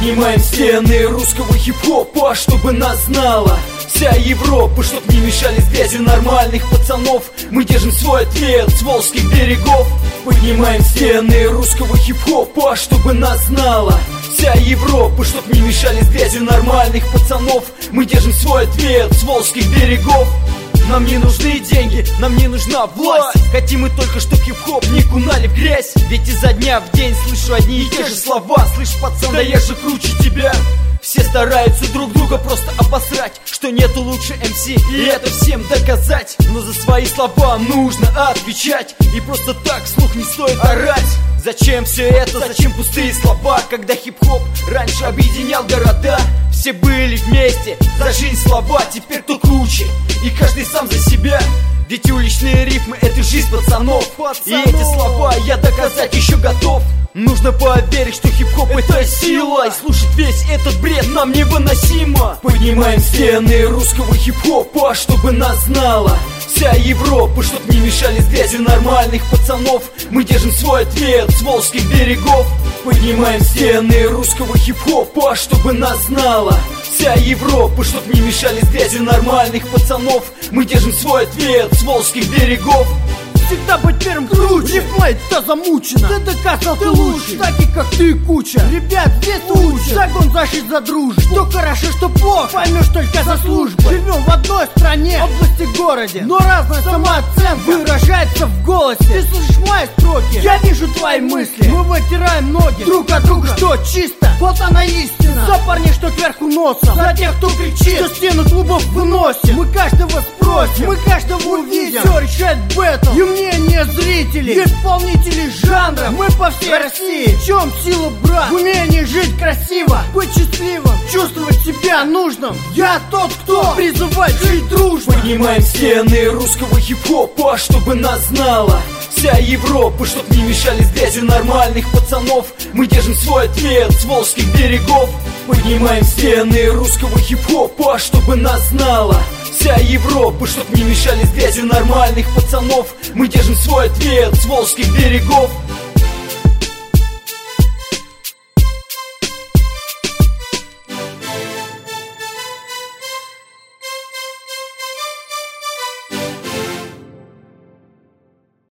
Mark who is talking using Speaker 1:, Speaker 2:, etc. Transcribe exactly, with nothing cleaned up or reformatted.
Speaker 1: Поднимаем стены русского хип-хопа, чтобы нас знала вся Европа, чтоб не мешали с грязью нормальных пацанов. Мы держим свой ответ с волжских берегов. Поднимаем стены русского хип-хопа, чтобы нас знала вся Европа, чтоб не мешали с грязью нормальных пацанов. Мы держим свой ответ с волжских берегов. Нам не нужны деньги, нам не нужна власть. Хотим мы только, чтоб хип-хоп не кунали в грязь. Ведь изо дня в день слышу одни и те же слова. Слышь, пацан, да я же круче тебя. Все стараются друг друга просто обосрать, что нету лучше эм си, и это всем доказать. Но за свои слова нужно отвечать, и просто так вслух не стоит орать. Зачем все это, зачем пустые слова, когда хип-хоп раньше объединял города? Все были вместе, за жизнь слова, теперь кто круче, и каждый сам за себя. Ведь уличные рифмы — это жизнь пацанов, пацанов. И эти слова я доказать еще готов. Нужно поверить, что хип-хоп — это сила, и слушать весь этот бред нам невыносимо. Поднимаем стены русского хип-хопа, чтобы нас знала вся Европа, чтоб не мешали с грязью нормальных пацанов. Мы держим свой ответ с волжских берегов. Поднимаем стены русского хип-хопа, чтобы нас знала вся Европа, чтоб не мешали с грязью нормальных пацанов. Мы держим свой ответ с волжских берегов.
Speaker 2: Всегда быть первым круче, рифмой-то замучено. Ты доказал, ты лучше, таких как ты и куча. Ребят, здесь учат, загон защит за дружбу. Что хорошо, что плохо, поймешь только за службу. Живем в одной стране, области, городе, но разная самооценка выражается в голосе. Ты слышишь мои строки, я вижу твои мысли. Мы вытираем ноги друг от друга, что чисто, вот она истина. За парней, что кверху носом, за тех, кто кричит, что стену клубов выносим. Мы каждого спросим, мы каждого увидим, все решает бэтл и мнение зрителей, исполнителей жанра. Мы по всей России. В чем сила, брат? В умении жить красиво, быть счастливым, чувствовать себя нужным. Я тот, кто призывает жить дружно.
Speaker 1: Поднимаем стены русского хип-хопа, чтобы нас знала вся Европа, чтоб не мешали с грязью нормальных пацанов. Мы держим свой ответ с волжских берегов. Поднимаем стены русского хип-хопа, чтобы нас знала вся Европа, чтоб не мешали с грязью нормальных пацанов. Мы держим свой ответ с волжских берегов.